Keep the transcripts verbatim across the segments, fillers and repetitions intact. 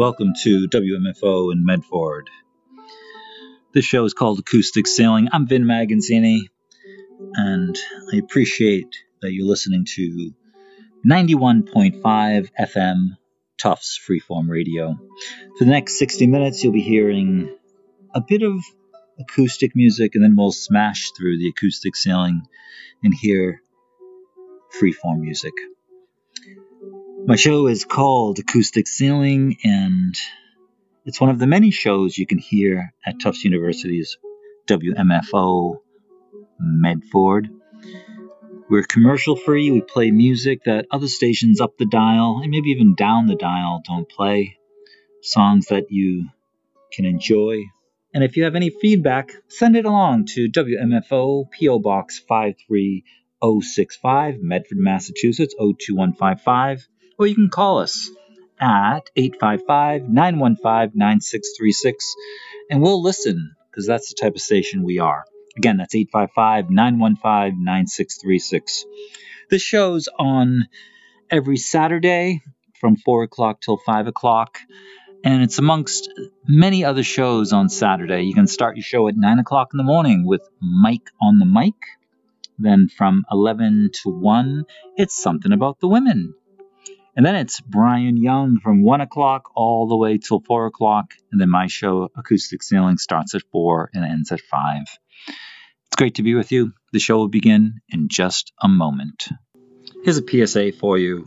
Welcome to W M F O in Medford. This show is called Acoustic Sailing. I'm Vin Magazzini, and I appreciate that you're listening to ninety-one point five F M Tufts Freeform Radio. For the next sixty minutes, you'll be hearing a bit of acoustic music, and then we'll smash through the acoustic sailing and hear freeform music. My show is called Acoustic Sailing, and it's one of the many shows you can hear at Tufts University's W M F O Medford. We're commercial free. We play music that other stations up the dial and maybe even down the dial don't play. Songs that you can enjoy. And if you have any feedback, send it along to W M F O P O Box five three zero six five, Medford, Massachusetts zero two one five five. Or you can call us at eight five five, nine one five, nine six three six, and we'll listen, because that's the type of station we are. Again, that's eight five five, nine one five, nine six three six. This show's on every Saturday from four o'clock till five o'clock, and it's amongst many other shows on Saturday. You can start your show at nine o'clock in the morning with Mike on the Mic. Then from eleven to one, it's Something About the Women. And then it's Brian Young from one o'clock all the way till four o'clock. And then my show, Acoustic Sailing, starts at four and ends at five. It's great to be with you. The show will begin in just a moment. Here's a P S A for you.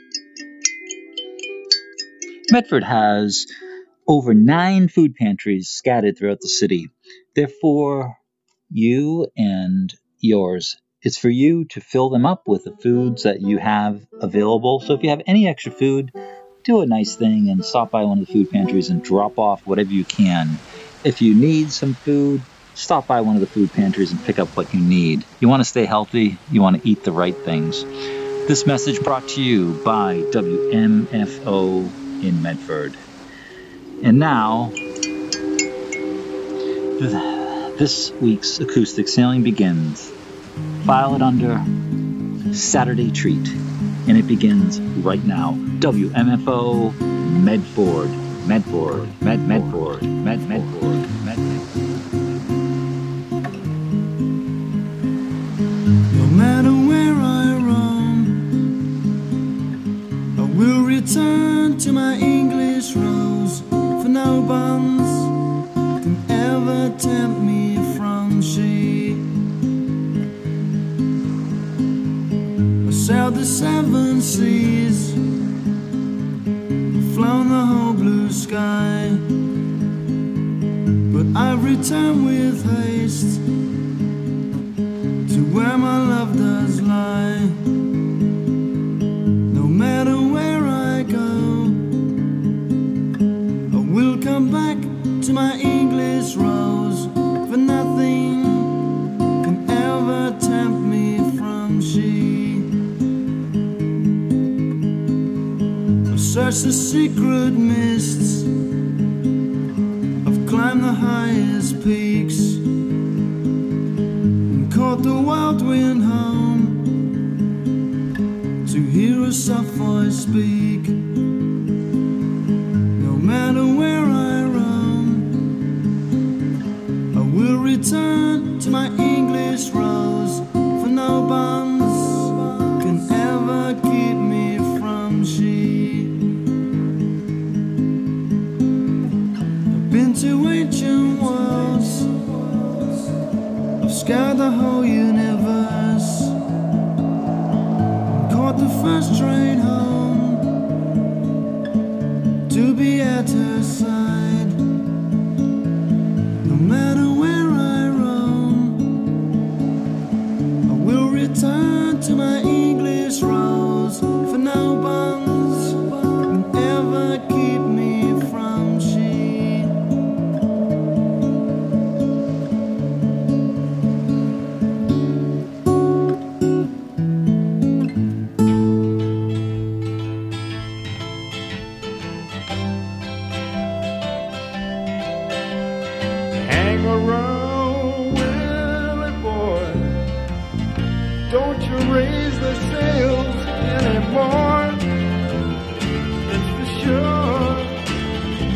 Medford has over nine food pantries scattered throughout the city. They're for you and yours. It's for you to fill them up with the foods that you have available. So if you have any extra food, do a nice thing and stop by one of the food pantries and drop off whatever you can. If you need some food, stop by one of the food pantries and pick up what you need. You want to stay healthy, you want to eat the right things. This message brought to you by W M F O in Medford. And now, this week's Acoustic Sailing begins. File it under Saturday Treat, and it begins right now. W M F O Medford, Medford, Med Medford, Med Medford, Med Medford. No matter where I roam, I will return to my English rose, for no bonds can ever tempt me from she. Sailed the seven seas, flown the whole blue sky, but I've returned with haste to where my love does lie. No matter where I go, I will come back to my English rose, for nothing can ever tempt me from she. Searched the secret mists, I've climbed the highest peaks, and caught the wild wind home to hear a soft voice speak. No matter where I roam, I will return to my English rose, for no bonds can ever keep me from she. To ancient worlds, I've scoured the whole universe, and caught the first train home to be at her side. No matter where I roam, I will return to my English rose, for no bonds can ever keep me from she.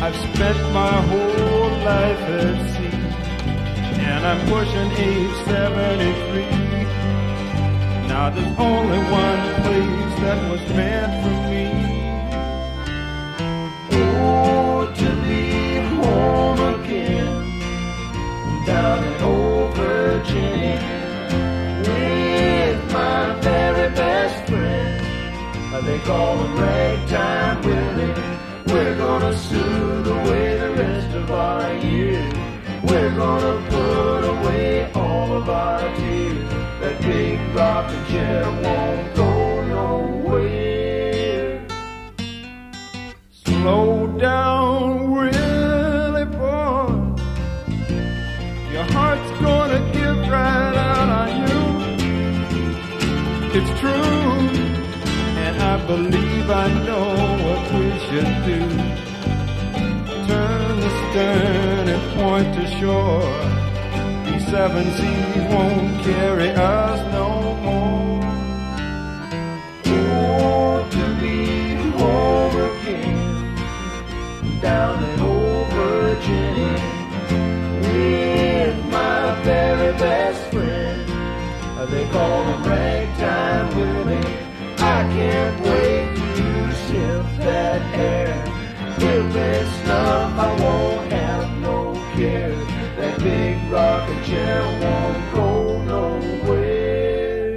I've spent my whole life at sea, and I'm pushing age seventy-three. Now there's only one place that was meant for me. Oh, to be home again, down in old Virginia, with my very best friend. They call him Ragtime Willie. We're gonna soothe away the rest of our years. We're gonna put away all of our tears. That big rocking chair won't go nowhere. Slow down, Willie boy. Your heart's gonna give right out on you. It's true, and I believe I know what we should do. Turn the stern and point to shore. These seven seas won't carry us no more. Oh, to be home again, down in old Virginia, with my very best friend. They call him Ragtime Willie. I can't wait to sniff that air. With this snuff I won't have no care. That big rocking chair won't go nowhere.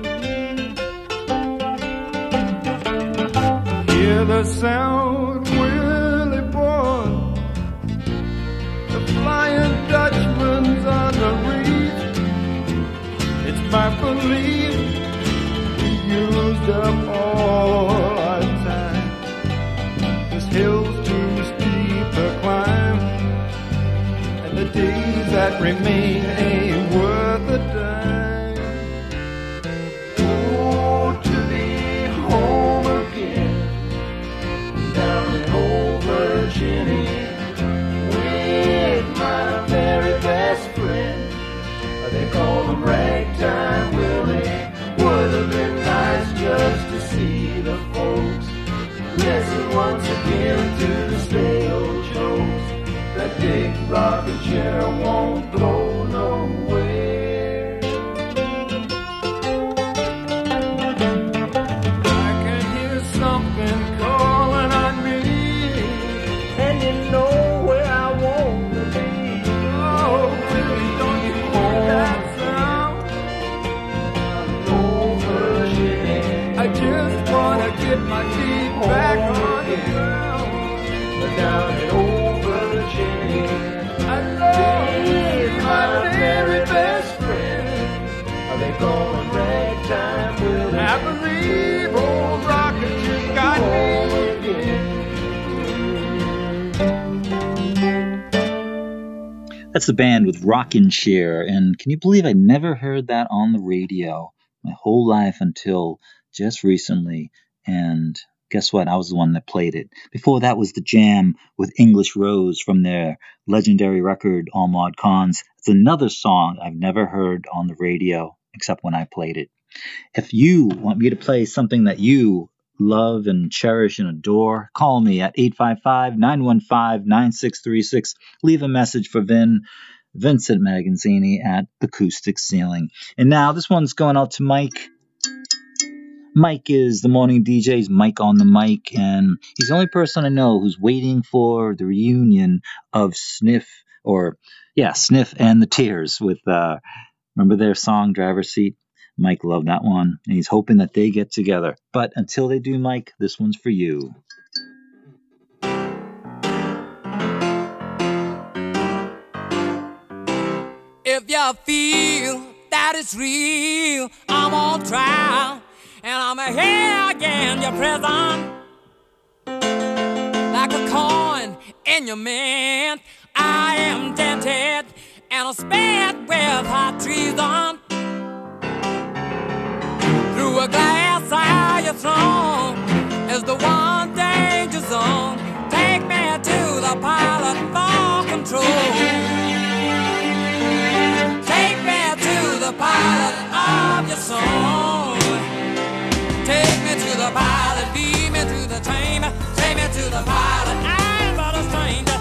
Hear the sound, Willie boy. The Flying Dutchman's on the reef. It's my belief used up all our time. This hill's too steep to climb, and the days that remain ain't worth a dime. Oh, to be home again, down in old Virginia, with my very best friend. They call him Ragtime Willie. Would have been nice just to see the folks listen once again to the stale jokes. That big rocking chair won't go nowhere. I can hear something calling on me, and you know where I want to be. Oh, Willie, don't you hear that sound? I just wanna get my feet back on the ground. But down in old Virginia, I love my very best friend. They call him Ragtime Willie. I believe old Rocket just got me again. That's the band with Rockin' Chair, and can you believe I never heard that on the radio my whole life until just recently? And guess what? I was the one that played it. Before that was The Jam with English Rose from their legendary record, All Mod Cons. It's another song I've never heard on the radio except when I played it. If you want me to play something that you love and cherish and adore, call me at eight five five, nine one five, nine six three six. Leave a message for Vin, Vincent Magazzini at Acoustic Ceiling. And now this one's going out to Mike. Mike is the morning D J's Mike on the mic, and he's the only person I know who's waiting for the reunion of Sniff, or yeah, Sniff and the Tears with, uh, remember their song Driver's Seat? Mike loved that one, and he's hoping that they get together. But until they do, Mike, this one's for you. If you feel that it's real, I'm on trial, and I'm here again, your prison. Like a coin in your mint, I am dented and spared with hot treason. Through a glass eye your throne is the one danger zone. Take me to the pilot for control. Take me to the pilot of your soul. Take me to the pilot, lead me to the train. Take me to the pilot, I'm but a stranger.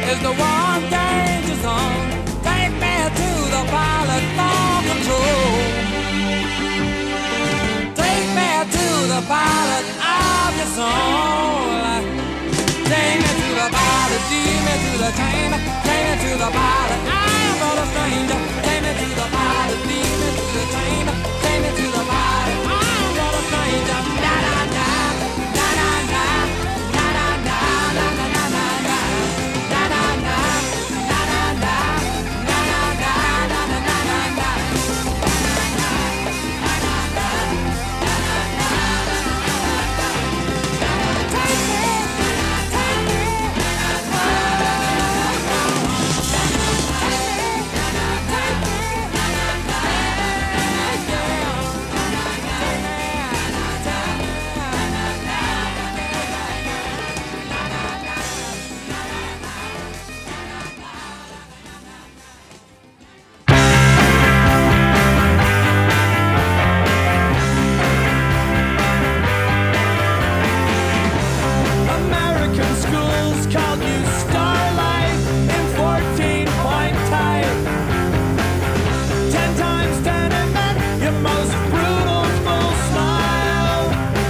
is the one danger zone. Take me to the pilot for control. Take me to the pilot of your soul. Take me to the pilot, lead me to the chamber. Take me to the pilot, I am but a stranger. Take me to the pilot, lead me to the chamber. Take me to the pilot, I am but a stranger. Da da da, da da da, da da da, da da da da, da da da, da da da, da da da, da da da da. Take me, take me. American schools called you starlight in fourteen-point type. Ten times ten it meant your most brutal full smile.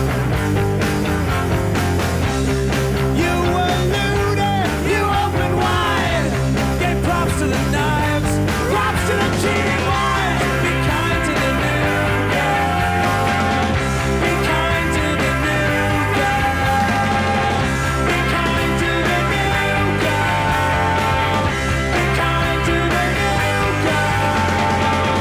You were looted, you opened wide. Gave props to the knives, props to the cheating wives. Be kind to the new girl. Be kind to the new girl. Be kind to the new girl. Be kind to the new girl.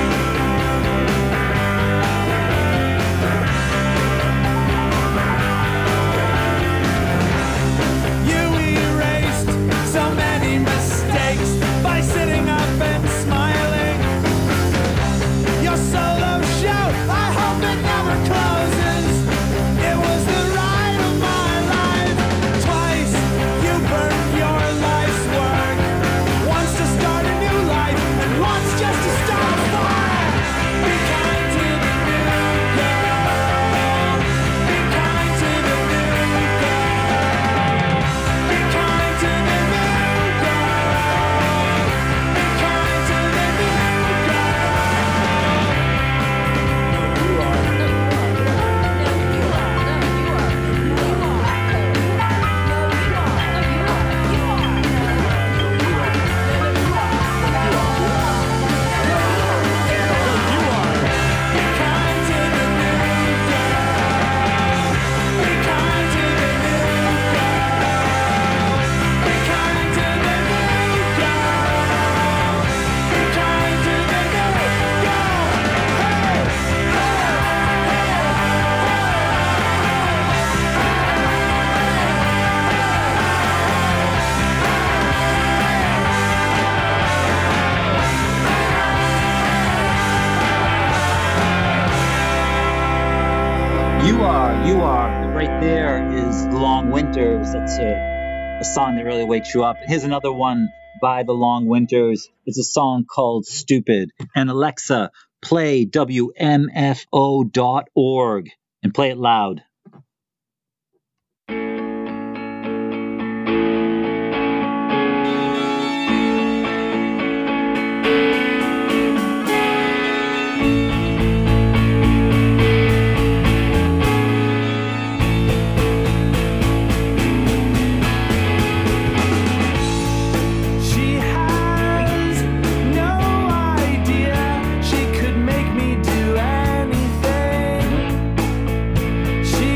You erased so many mistakes by sitting up and smiling. Your solo show, I hope it never closes. It was the ride of my life. Twice you burned your life's work. Once to start a new life, and once just to start a fire. Be kind to the new girl. Be kind to the new girl. Be kind to the new girl. Be kind to the new You Are, You Are. Right there is The Long Winters. That's a, a song that really wakes you up. Here's another one by The Long Winters. It's a song called Stupid. And Alexa, play W M F O dot org and play it loud. She has no idea she could make me do anything. She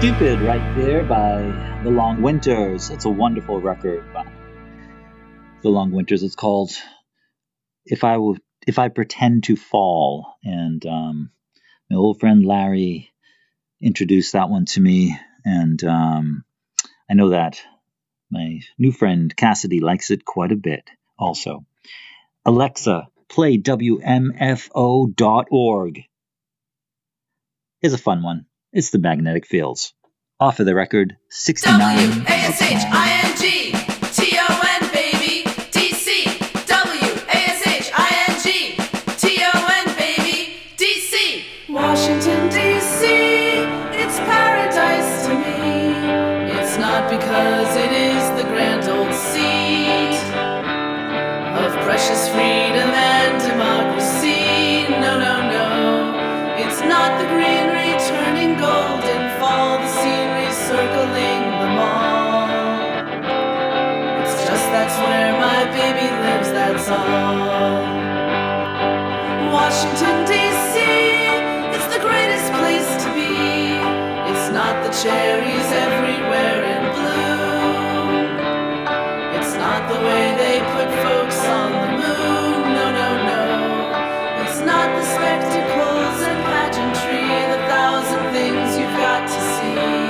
Stupid right there by The Long Winters. It's a wonderful record by The Long Winters. It's called If I Will, If I Pretend to Fall. And um, my old friend Larry introduced that one to me. And um, I know that my new friend Cassidy likes it quite a bit also. Alexa, play W M F O dot org. Here's a fun one. It's the Magnetic Fields. Off of the record, sixty-nine. W A S H I N G T O N, baby, D C. W A S H I N G T O N, baby, D C. Washington, D C, it's paradise to me. It's not because it is the grand old seat of precious freedom and democracy. No, no, no. It's not the greenery turning gold in fall, the scenery circling the mall. It's just that's where my baby lives, that's all. Washington, D C, it's the greatest place to be. It's not the cherries everywhere in bloom. It's not the way they put folks on the moon. No, no, no. It's not the spectacles and pageantry, the thousand things you've got to see.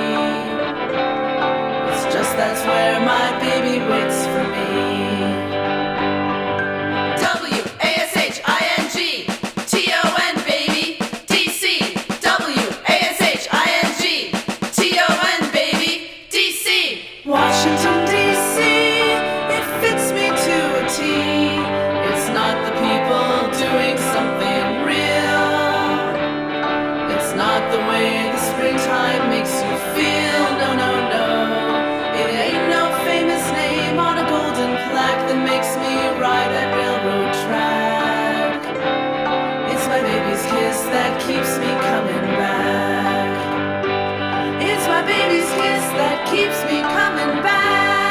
It's just that's where my baby waits for me. W A S H I N G T O N, baby, D C. W A S H I N G T O N, baby, D C. Washington, D C, it fits me to a T. It's not the people doing something real. It's not the way the springtime makes you feel. No, no, no. It ain't no famous name on a golden plaque that makes me ride that railroad track. It's my baby's kiss that keeps me coming back. It's my baby's kiss that keeps me coming back.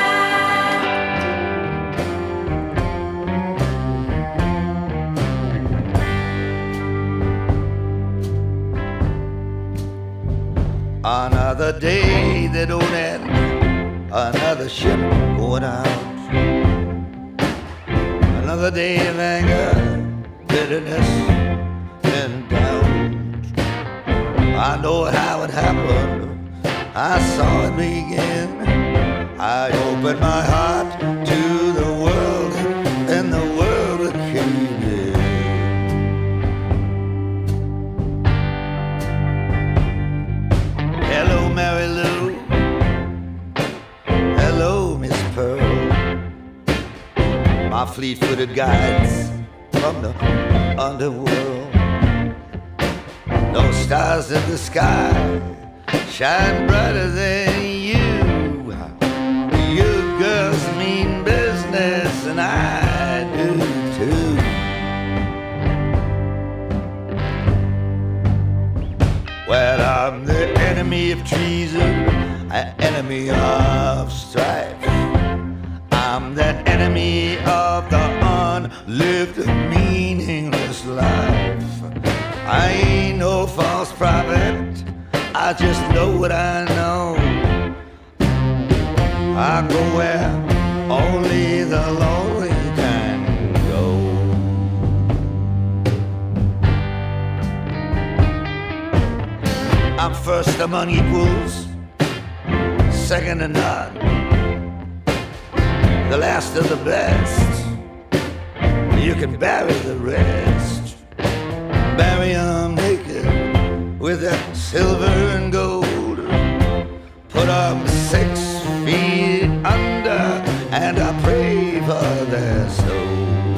Another day that don't end, another ship going out. Another day of anger, bitterness, and doubt. I know how it happened, I saw it begin. I opened my heart to the world, and the world came in. Hello, Mary Lou. Hello, Miss Pearl. My fleet-footed guides from the underworld. No stars in the sky shine brighter than you. You girls mean business, and I do too. Well, I'm the enemy of treason, an enemy of strife. I'm that enemy of the unlived, meaningless life. I ain't no false prophet, I just know what I know. I go where only the lonely can go. I'm first among equals, second to none, the last of the best. You can bury the rest. Bury 'em naked with that silver and gold. Put 'em six feet under, and I pray for their soul.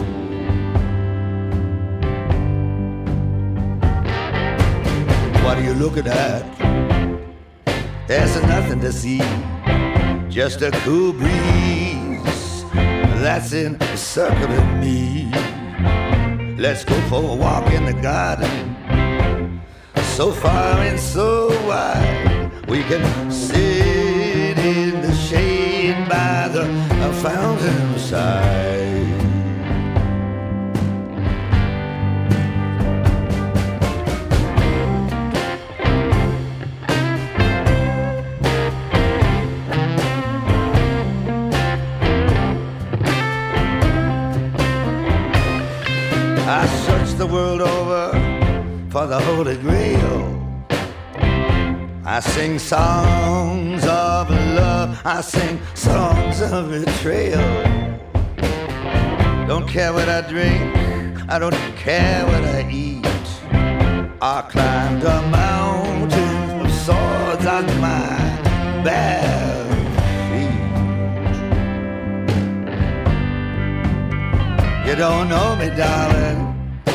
What are you looking at? There's nothing to see, just a cool breeze that's encircling me. Let's go for a walk in the garden, so far and so wide. We can sit in the shade by the fountain side. traveled over for the Holy Grail. I sing songs of love, I sing songs of betrayal. Don't care what I drink, I don't care what I eat. I climbed a mountain of swords on my bare feet. You don't know me, darling,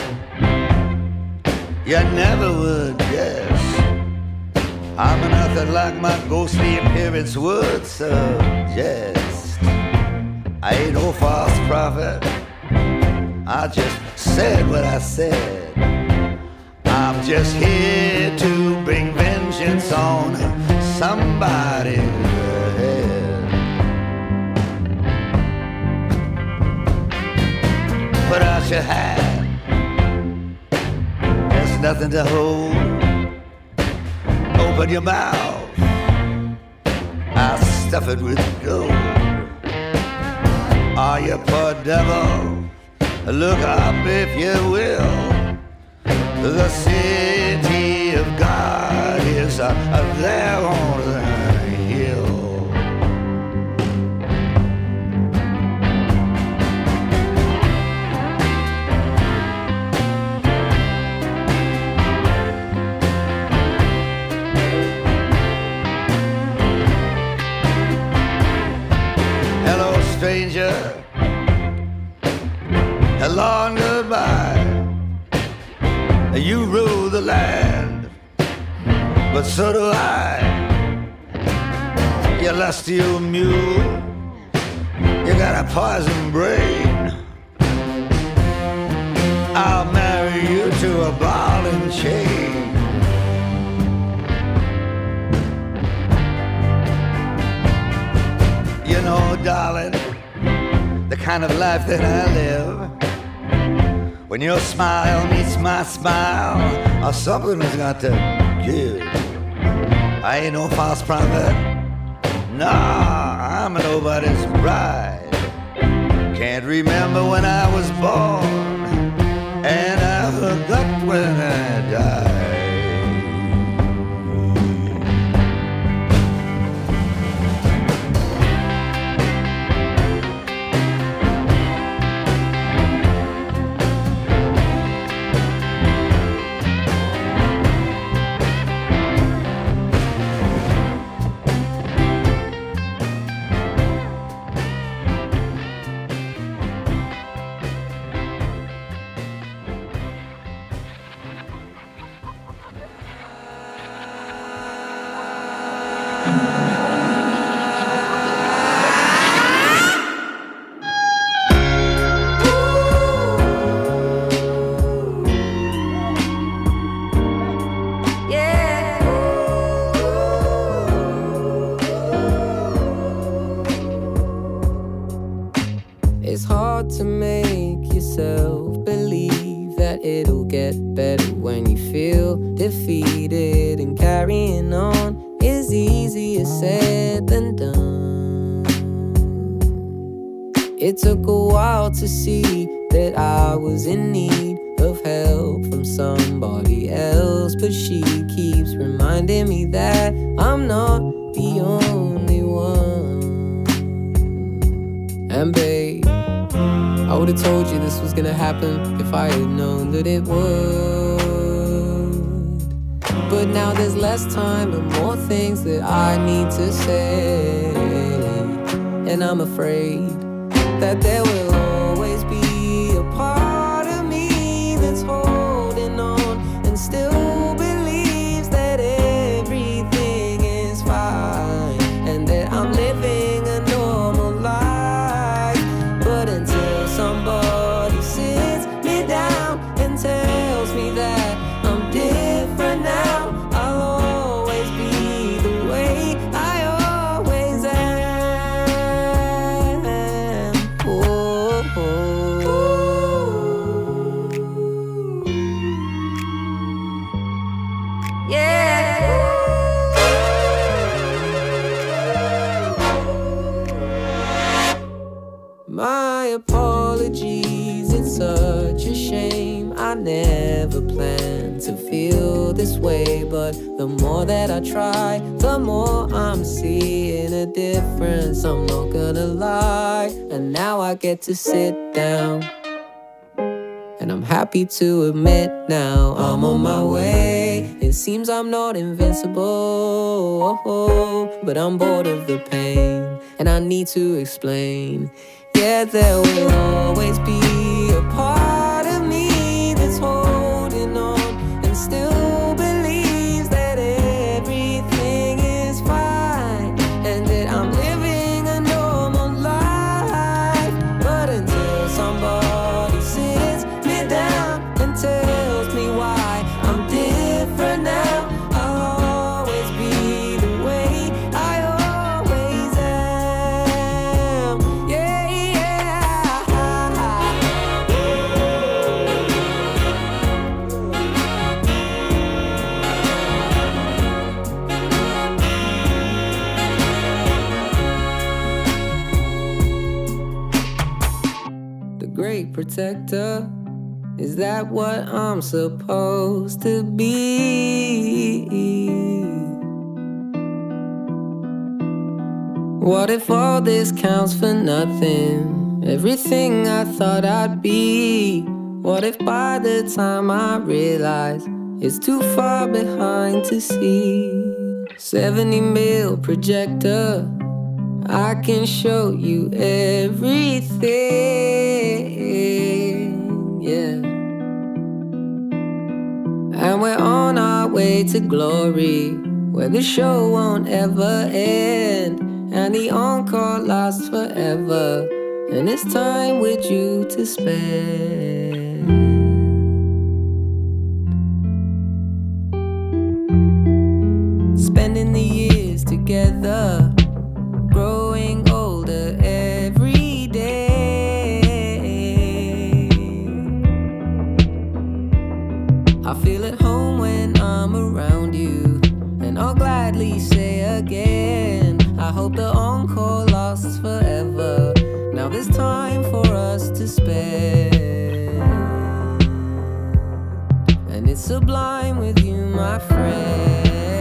you never would guess. I'm nothing like my ghostly appearance would suggest. I ain't no false prophet, I just said what I said. I'm just here to bring vengeance on somebody's head. Put out your hand, there's nothing to hold. Open your mouth, I'll stuff it with gold. Oh, you poor devil, look up if you will. The city of God is uh, there on the hill. Hello, stranger. Hello and goodbye. You rule the land, but so do I. You lusty old mule, you got a poison brain. I'll marry you to a ball and chain. You know, darling, the kind of life that I live, when your smile meets my smile, or something has got to give. I ain't no false prophet, nah, I'm nobody's bride. Can't remember when I was born, and I forgot when I died. It's hard to make yourself believe that it'll get better when you feel defeated, and carrying on is easier said than done. It took a while to see that I was in need of help from somebody else, but she keeps reminding me that I'm not the only one. And babe, I would've told you this was gonna happen if I had known that it would. But now there's less time and more things that I need to say, and I'm afraid that there will always be a part of me that's holding on and still believes that everything is fine and that I'm living a normal life. But until somebody sits me down and tells me that I'm different now, I'll always be the way I always am. Oh, oh. Yeah. My apologies, it's such a shame I never never planned to feel this way, but the more that I try, the more I'm seeing a difference. I'm not gonna lie, and now I get to sit down. And I'm happy to admit now I'm on my way. It seems I'm not invincible, but I'm bored of the pain, and I need to explain. Yeah, there will always be a part of me that's holding on and still believes that everything is fine and that I'm living a normal life. But until somebody sits me down and tells me why I'm different now, I'll always be the way I always am. Yeah, the great protector. Is that what I'm supposed to be? What if all this counts for nothing? Everything I thought I'd be. What if by the time I realize it's too far behind to see? seventy mil projector, I can show you everything, yeah. And we're on our way to glory, where the show won't ever end, and the encore lasts forever, and it's time with you to spend. Spending the years together, growing older every day. I feel at home when I'm around you, and I'll gladly say again, I hope the encore lasts forever. Now there's time for us to spend, and it's sublime with you, my friend.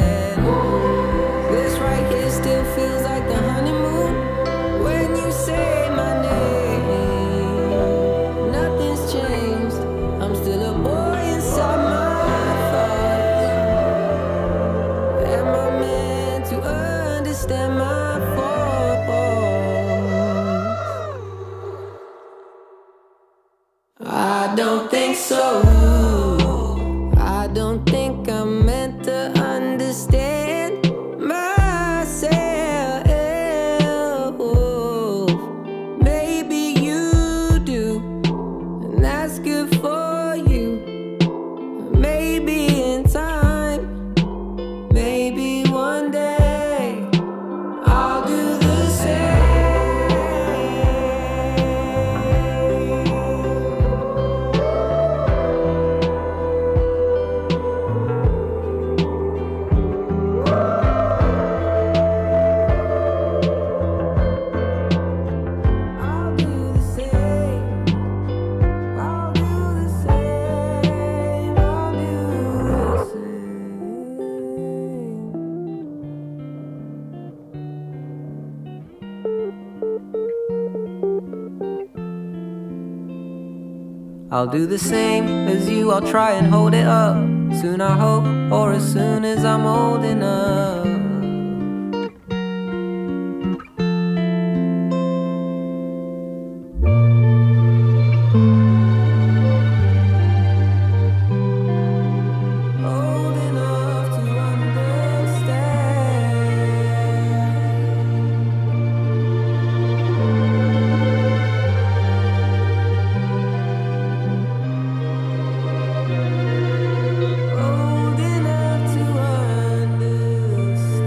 This right here still feels like the honeymoon when you say my name. Nothing's changed, I'm still a boy inside my thoughts. Am I meant to understand my faults? I don't think so. I don't think I'm meant to understand myself. Maybe you do, and that's good for you. Maybe in time, maybe one day I'll do the same. I'll do the same. I'll do the same. I'll do the same. I'll do the same as you, I'll try and hold it up. Soon I hope, or as soon as I'm old enough. Old enough to understand. Old enough to understand.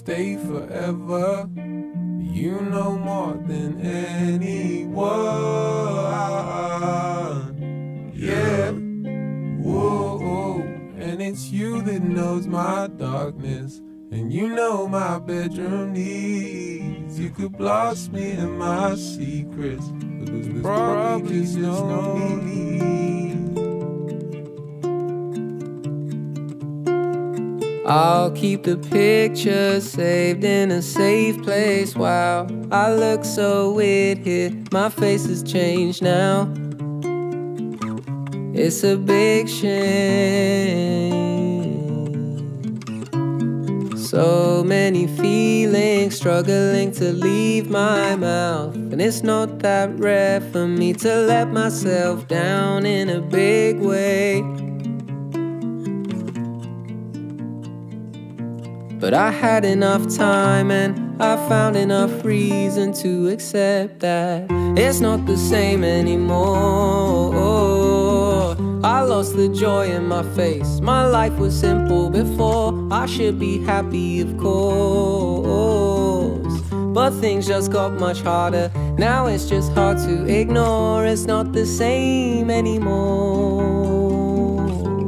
stay forever. You know more than anyone. Yeah. Whoa. And it's you that knows my darkness. And you know my bedroom needs. You could blast me in my secrets, but there's probably just no need. I'll keep the pictures saved in a safe place. Wow, I look so weird here. My face has changed now. It's a big shame. So many feelings struggling to leave my mouth. And it's not that rare for me to let myself down in a big way. But I had enough time and I found enough reason to accept that it's not the same anymore. I lost the joy in my face. My life was simple before. I should be happy, of course. But things just got much harder. Now it's just hard to ignore. It's not the same anymore.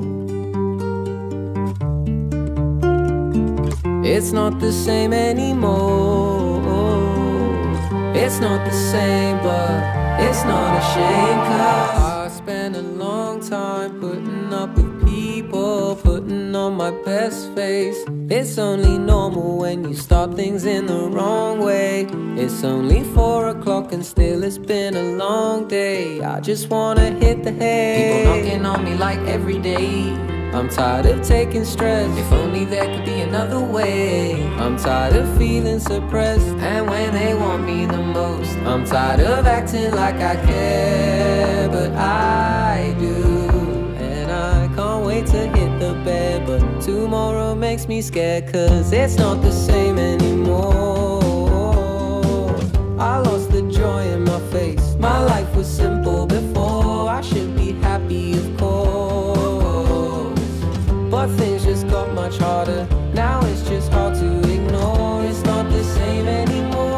It's not the same anymore. It's not the same, but it's not a shame, 'cause I spent a long time putting up with people, putting on my best face. It's only normal when you start things in the wrong way. It's only four o'clock and still it's been a long day. I just wanna hit the hay. People knocking on me like every day. I'm tired of taking stress. If only there could be another way. I'm tired of feeling suppressed. And when they want me the most, I'm tired of acting like I care, but I do. And I can't wait to hit the bed, but tomorrow makes me scared, 'cause it's not the same anymore. I lost the joy in my face. My life was simple before. I should be happy, of course. But things just got much harder. Now it's just hard to ignore. It's not the same anymore.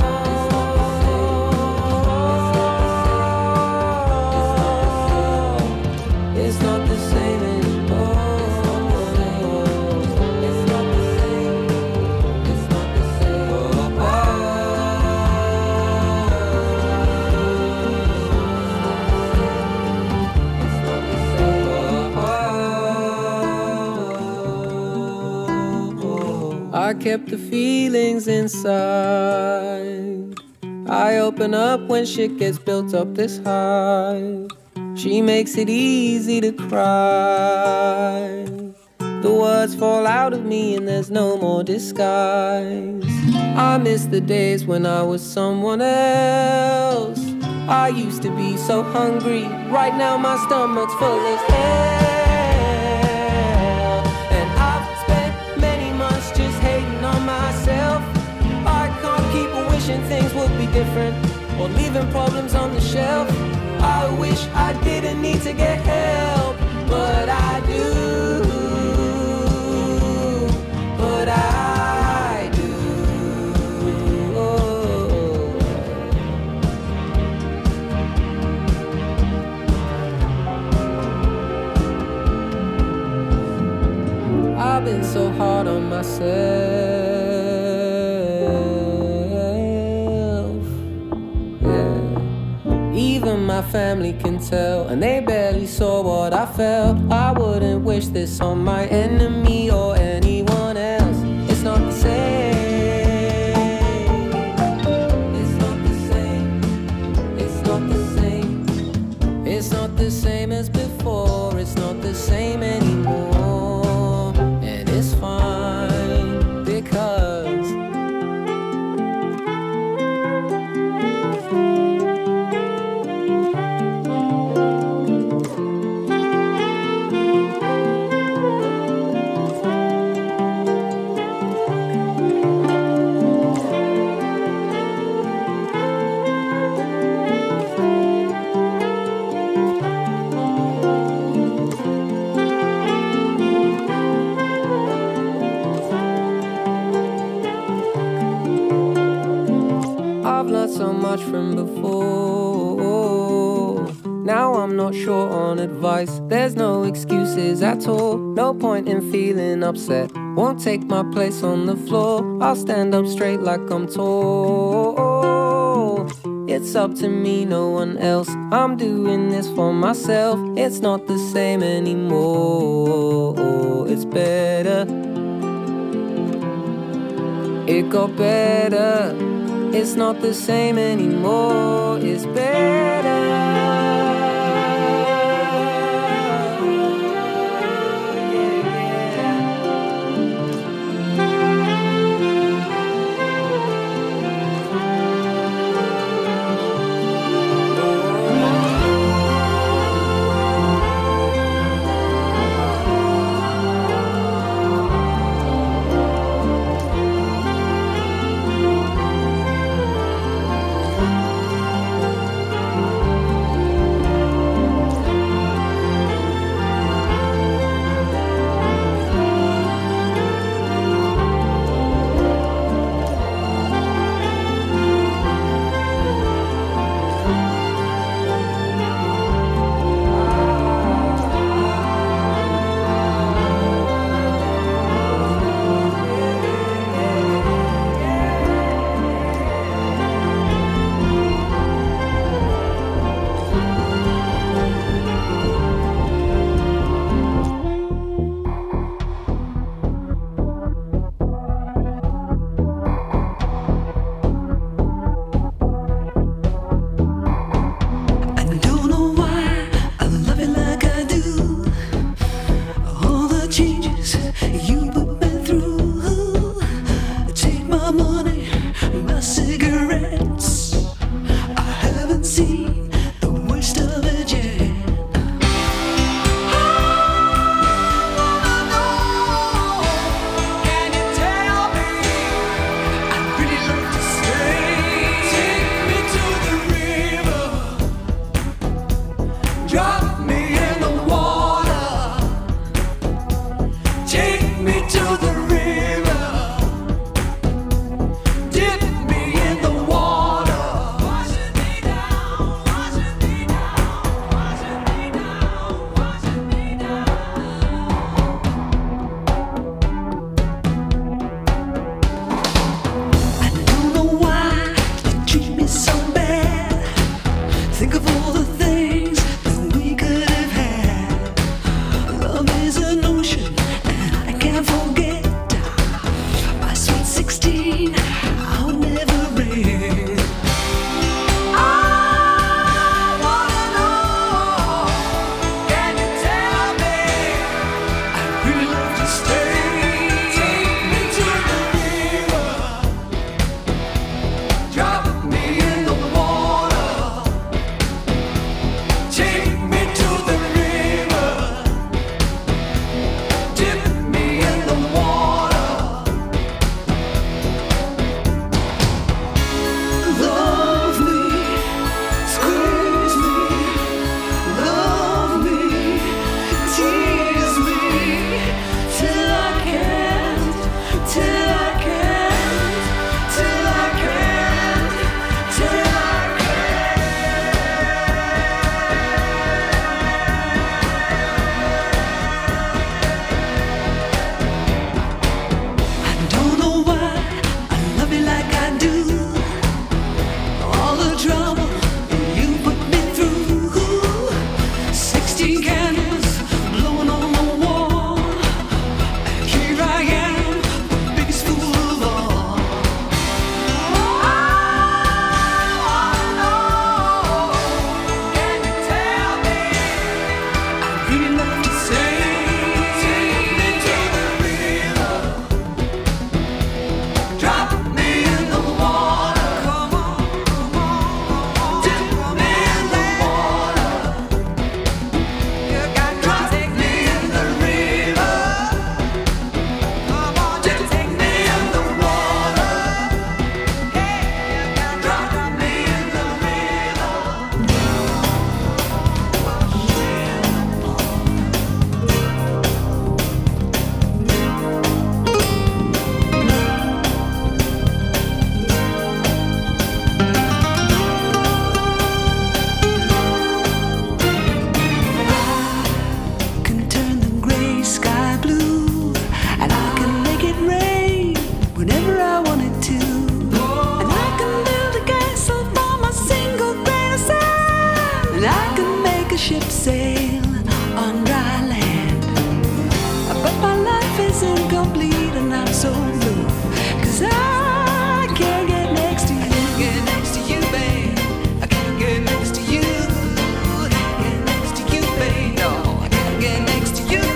It's not the same anymore. It's not the same. It's not the same. I kept the feelings inside. I open up when shit gets built up this high. She makes it easy to cry. The words fall out of me and there's no more disguise. I miss the days when I was someone else. I used to be so hungry. Right now my stomach's full as hell. And I've spent many months just hating on myself. I can't keep wishing things would be different, or leaving problems on the shelf. I wish I didn't need to get help, but I do. But I do. Oh. I've been so hard on myself. Yeah. Even my family can tell, and they barely saw what I felt. I wouldn't wish this on my enemy or anyone else. It's not the same. It's not the same. It's not the same. It's not the same as before. It's not the same anymore. And it's fine, because from before. Now I'm not short on advice, there's no excuses at all. No point in feeling upset, won't take my place on the floor. I'll stand up straight like I'm tall. It's up to me, no one else. I'm doing this for myself. It's not the same anymore. It's better. It got better. It's not the same anymore. It's better. on dry land. But my life is incomplete and I'm so blue, 'cause I can't get next to you. Get next to you, babe. I can't get next to you. I can't get next to you, babe. No, I can't get next to you.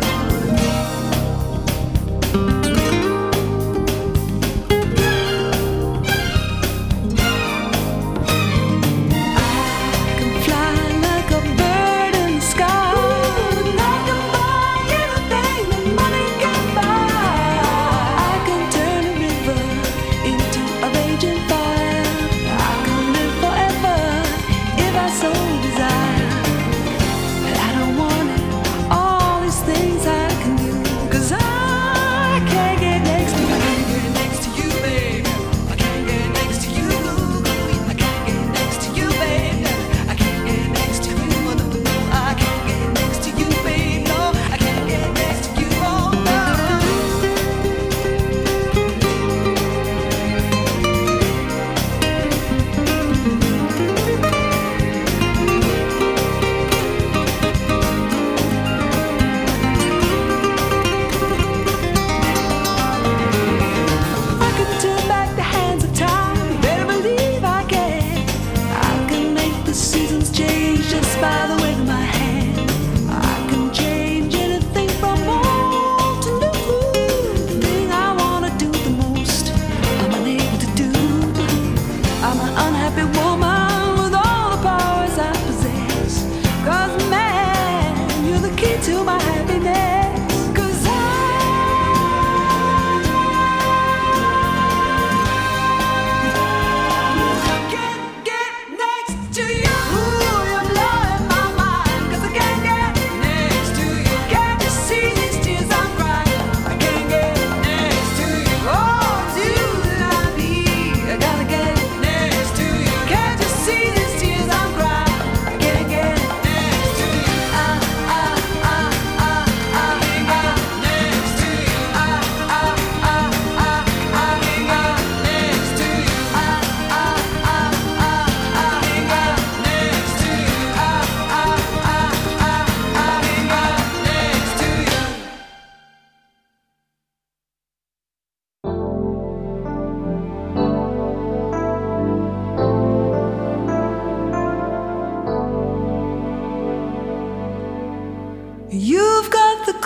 You've got the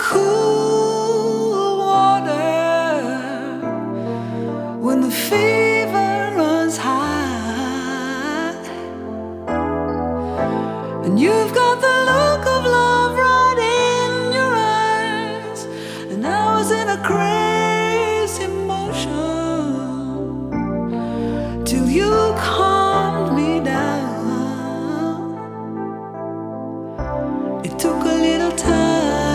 cool water when the fever runs high, and you've got the look of love right in your eyes, and I was in a crazy motion till you calmed me down. It took a little time,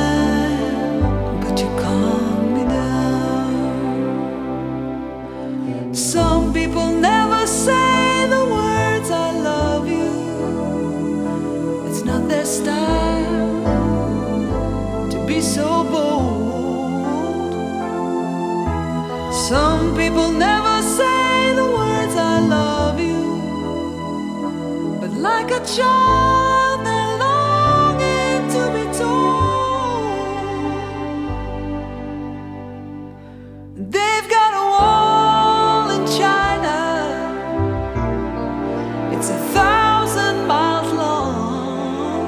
some people never say the words I love you. It's not their style to be so bold. Some people never say the words I love you, but like a child they're longing to be told. They've got a wall in China, it's a thousand miles long,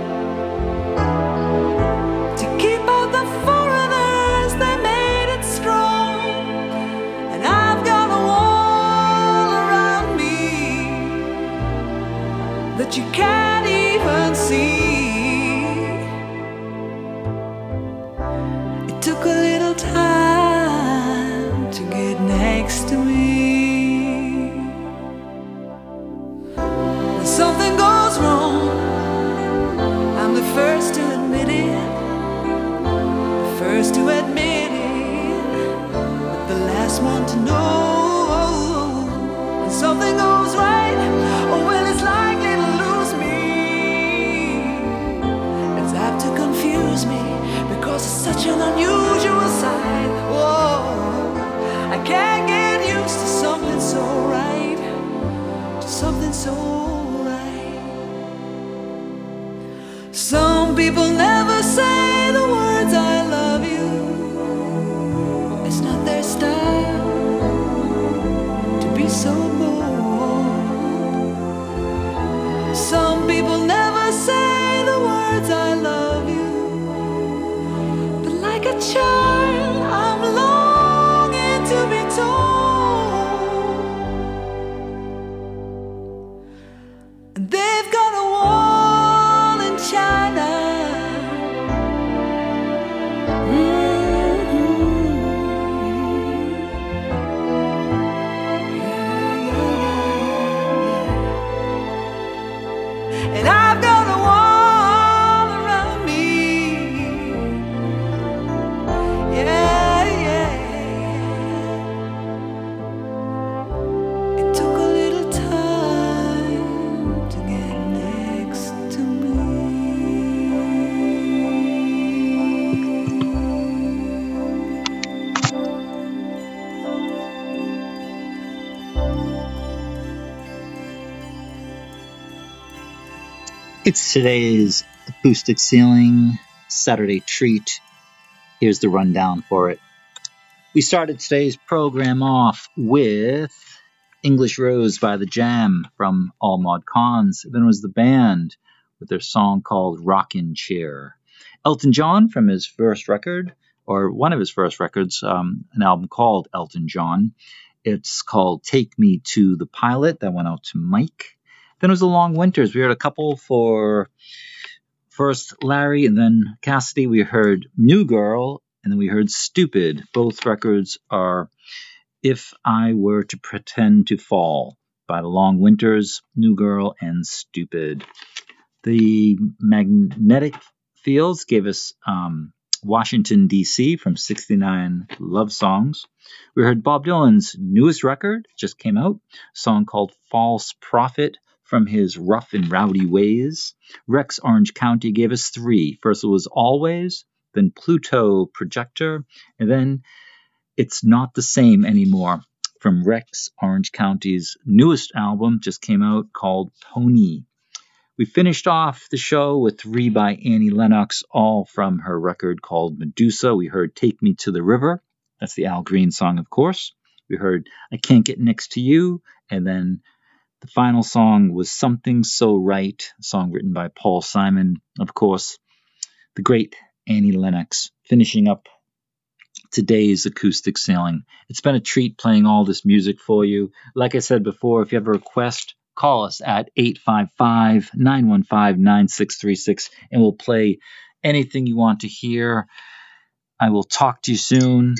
to keep out the foreigners. They made it strong, and I've got a wall around me that you can't even see. It took a little time to get next to me. When something goes wrong, I'm the first to admit it, the first to admit it, but the last one to know. When something goes right, oh well, it's likely to lose me. It's apt to confuse me because it's such an unusual sight. Whoa, I can't get used to something so right, to something so right. So Some people never say the words I love you. It's not their style to be so bold. Some people never say the words I love you. But like a child, I'm longing to be told. And they've got a wall in China. And I've got a wall around me. Yeah, yeah. It took a little time to get next to me. It's today's acoustic ceiling Saturday treat. Here's the rundown for it. We started today's program off with English Rose by The Jam from All Mod Cons. Then was the band with their song called Rockin' Chair. Elton John from his first record, or one of his first records, um, an album called Elton John. It's called Take Me to the Pilot. That went out to Mike. Then it was the Long Winters. We heard a couple for first Larry and then Cassidy. We heard New Girl and then we heard Stupid. Both records are If I Were to Pretend to Fall by the Long Winters, New Girl, and Stupid. The Magnetic Fields gave us um, Washington, D C from sixty-nine Love Songs. We heard Bob Dylan's newest record, just came out, a song called False Prophet from his Rough and Rowdy Ways. Rex Orange County gave us three. First it was Always, then Pluto Projector, and then It's Not the Same Anymore from Rex Orange County's newest album, just came out, called Pony. We finished off the show with three by Annie Lennox, all from her record called Medusa. We heard Take Me to the River. That's the Al Green song, of course. We heard I Can't Get Next to You, and then the final song was Something So Right, a song written by Paul Simon. Of course, the great Annie Lennox, finishing up today's acoustic sailing. It's been a treat playing all this music for you. Like I said before, if you have a request, call us at eight five five, nine one five, nine six three six, and we'll play anything you want to hear. I will talk to you soon.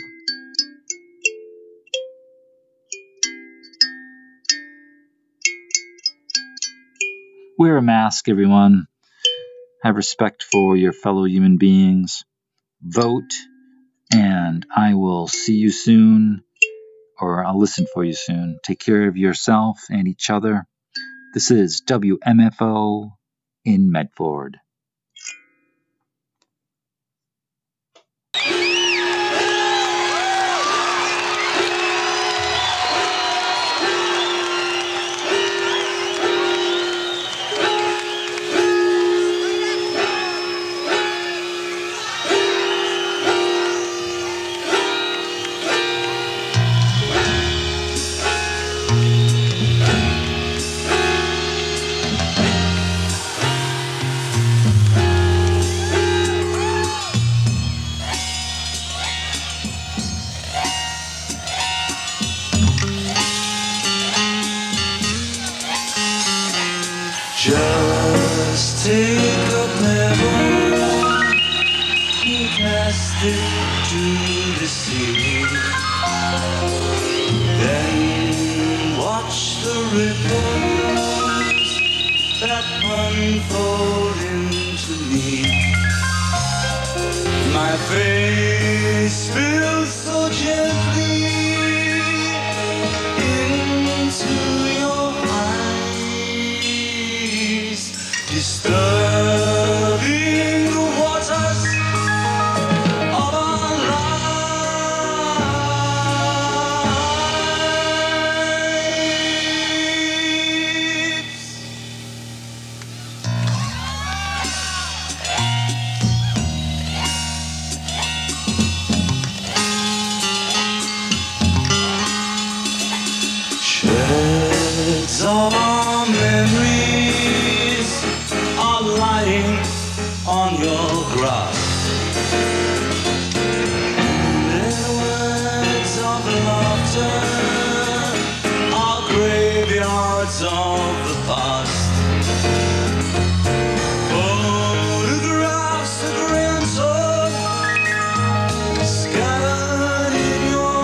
Wear a mask, everyone. Have respect for your fellow human beings. Vote, and I will see you soon, or I'll listen for you soon. Take care of yourself and each other. This is W M F O in Medford. Just take a pebble, cast it to the sea, then watch the ripples that unfold into me. My face spills so gently into your disturbing the waters of our lives. grass. Little words of laughter are graveyards of the past. Photographs of grandson scattered in your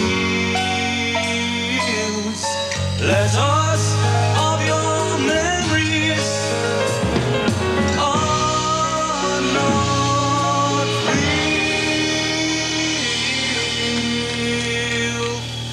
fields. Letters of your memories are not real.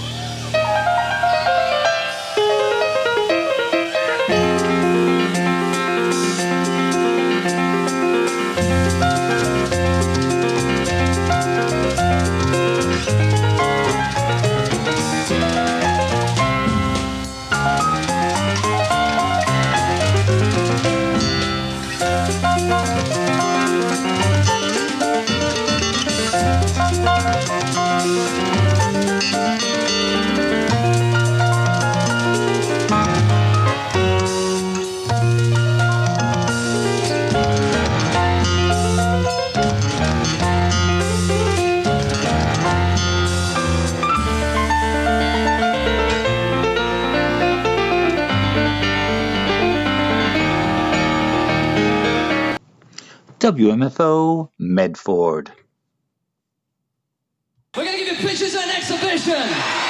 W M F O Medford. We're gonna give you pictures of an exhibition.